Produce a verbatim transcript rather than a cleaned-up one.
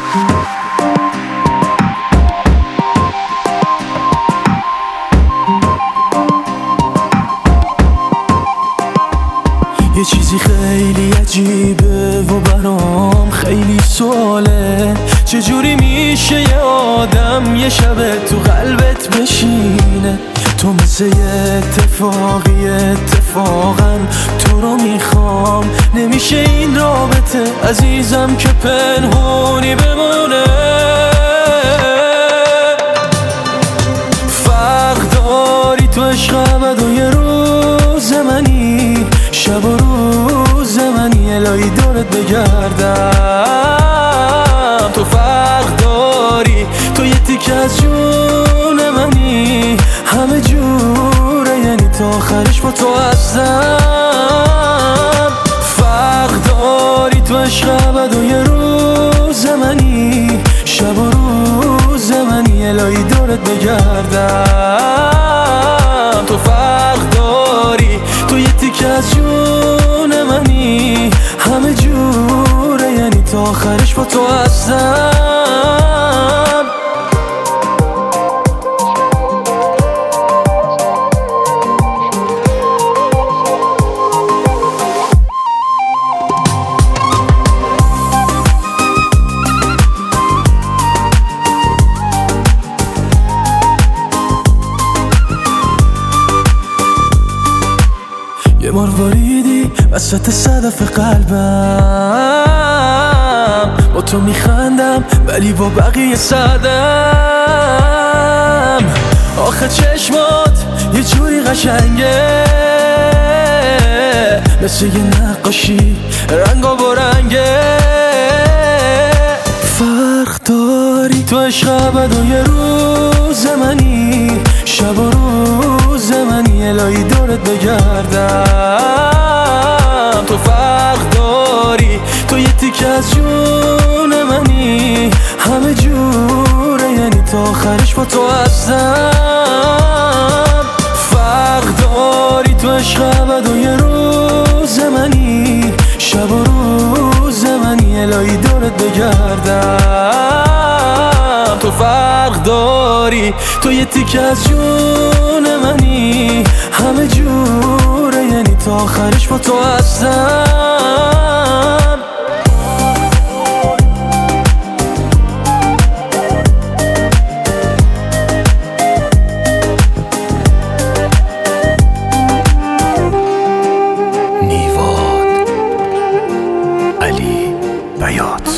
یه چیزی خیلی عجیبه و برام خیلی سواله، چجوری میشه یه آدم یه شب تو قلبت بشینه؟ تو مثل یه اتفاقی اتفاقا تو رو میخوام، نمیشه این رابطه عزیزم که پنهونی بمونه. فرق داری تو عشق ابد و یه روز منی، شب و روز منی الهی دورت بگردم. تو فرق داری، تو یه تیکه از جون منی، همه جوره یعنی تا آخرش با تو هستم. فرق داری تو عشق ابد و یه روز منی، شب و روز منی الهی دورت بگردم. تو فرق داری، تو یه تیکه از جون منی، همه جوره یعنی تا آخرش با تو هستم. یه مرواریدی وسط صدف قلبم، با تو میخندم ولی با بقیه سردم. آخه چشمات یه جوری قشنگه، مثل یه نقاشی رنگا با رنگه. فرق داری تو عشق ابد و یه روز منی، شب و روز منی الهی دورت بگردم. تو فرق داری، تو یه تیکه از جون منی، همه جوره یعنی تا آخرش با تو هستم. فرق داری تو عشق ابد و یه روز منی، شب و روز منی الهی دورت بگردم. تو فرق داری، تو یه تیکه از جون منی، همه جوره یعنی تا آخرش با تو هستم. نیواد علی بیات.